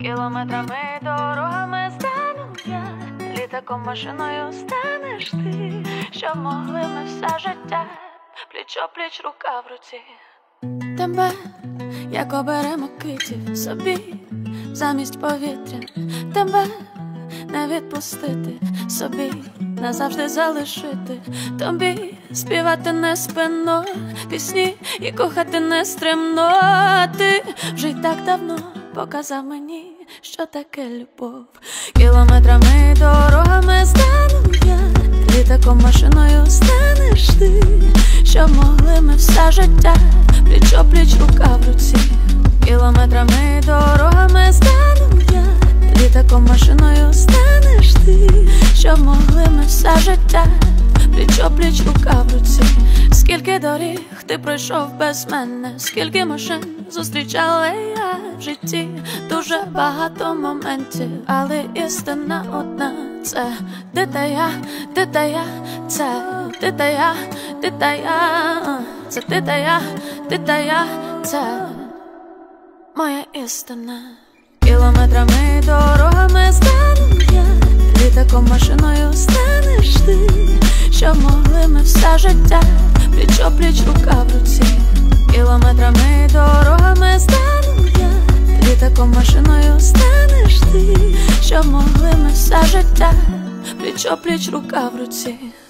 Кілометрами дорогами стану я, літаком, машиною станеш ти, щоб могли ми все життя пліч-о-пліч, рука в руці. Тебе, як оберемо квітів собі замість повітря, тебе не відпустити собі, назавжди залишити тобі, співати не спинно пісні і кохати не стримно. Ти вже й так давно показав мені, що таке любов. Кілометрами дорогами стану я, літаком, машиною станеш ти, щоб могли ми все життя пліч-о-пліч, рука в руці. Кілометрами дорогами стану я, літаком, машиною станеш ти, щоб могли ми все життя пліч-о-пліч, рука в руці. Скільки доріг ти пройшов без мене, скільки машин зустрічала я в житті, дуже багато моментів, але істина одна — це ти та я, ти та я, це ти та я, ти та я, це ти та я, ти та я, це моя істина. Кілометрами дорогами стану я, літаком, машиною станеш ти, щоб могли ми все життя пліч-о-пліч, рука в руці. Кілометрами дорогами стану я, літаком, машиною станеш ти, щоб могли ми все життя пліч-о-пліч, рука в руці.